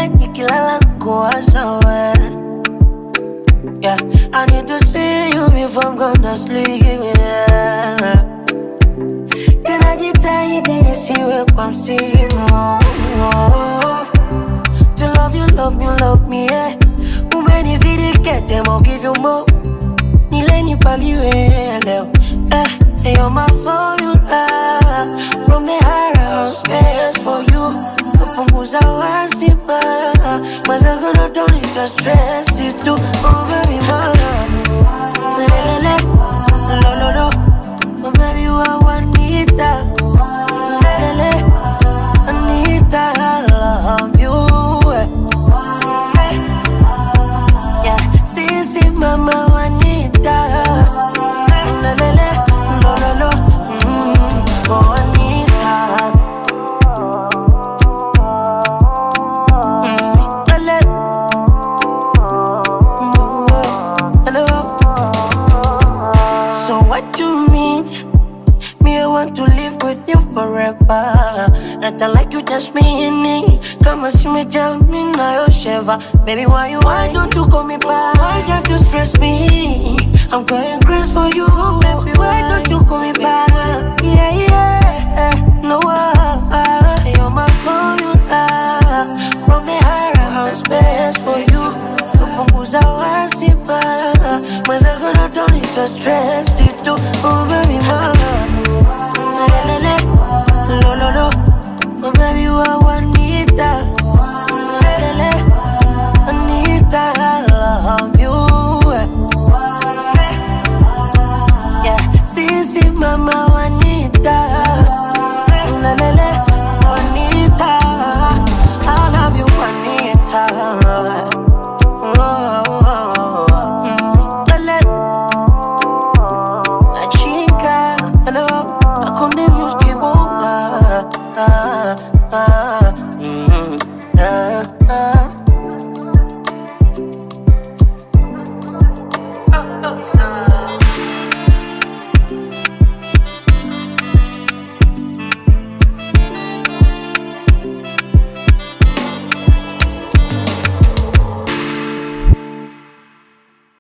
nikilala kuwaza wewe. Yeah, I need to see you before I'm gonna sleep, yeah. Tena jitahidi nisiwe kwa msimu. To love you, love me, yeah. Umenizidi kete, I'll give you more. Nile nipaliwe leo, you're my formula. From the heart I'll space for you. Napunguza wasipa, mwenzangu na don't need to stress it too. Oh baby, my lele, lo lo lo. Oh baby, I need that. Lele, I need that. I love you. Yeah, sisi mama, I need that. Lele, lo lo lo. Oh, I need that. So what you mean? Me, I want to live with you forever. Not like you just me and me. Come and see me, tell me now you're shiver. Baby, why don't you call me back? Why just you stress me? I'm going crazy for you. Baby, why don't you call me back? Yeah, yeah, no, you're my formula. From the heart I have space for you. Napunguza wasipa, mwenzangu na don't need to stress it too. Oh baby, my love.